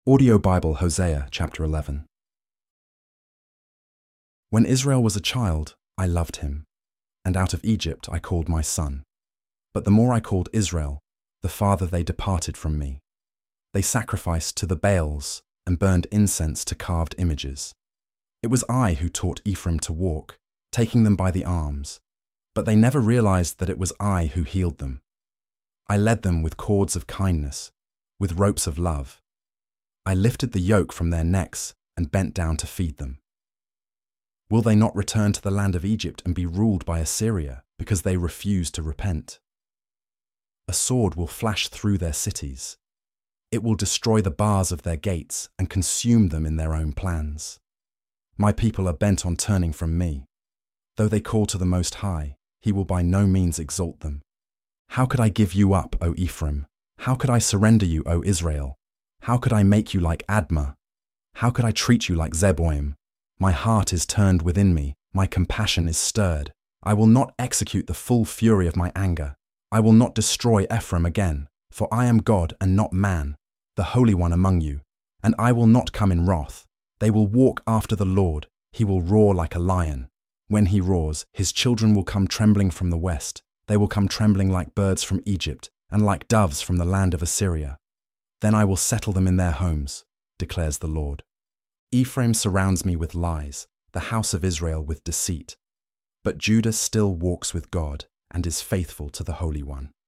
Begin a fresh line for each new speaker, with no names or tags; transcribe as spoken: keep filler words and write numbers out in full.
Audio Bible Hosea chapter eleven. When Israel was a child, I loved him, and out of Egypt I called my son. But the more I called Israel, the farther they departed from me. They sacrificed to the Baals and burned incense to carved images. It was I who taught Ephraim to walk, taking them by the arms, but they never realized that it was I who healed them. I led them with cords of kindness, with ropes of love. I lifted the yoke from their necks and bent down to feed them. Will they not return to the land of Egypt and be ruled by Assyria because they refuse to repent? A sword will flash through their cities. It will destroy the bars of their gates and consume them in their own plans. My people are bent on turning from me. Though they call to the Most High, he will by no means exalt them. How could I give you up, O Ephraim? How could I surrender you, O Israel? How could I make you like Admah? How could I treat you like Zeboim? My heart is turned within me, my compassion is stirred. I will not execute the full fury of my anger. I will not destroy Ephraim again, for I am God and not man, the Holy One among you, and I will not come in wrath. They will walk after the Lord, he will roar like a lion. When he roars, his children will come trembling from the west. They will come trembling like birds from Egypt, and like doves from the land of Assyria. Then I will settle them in their homes, declares the Lord. Ephraim surrounds me with lies, the house of Israel with deceit. But Judah still walks with God and is faithful to the Holy One.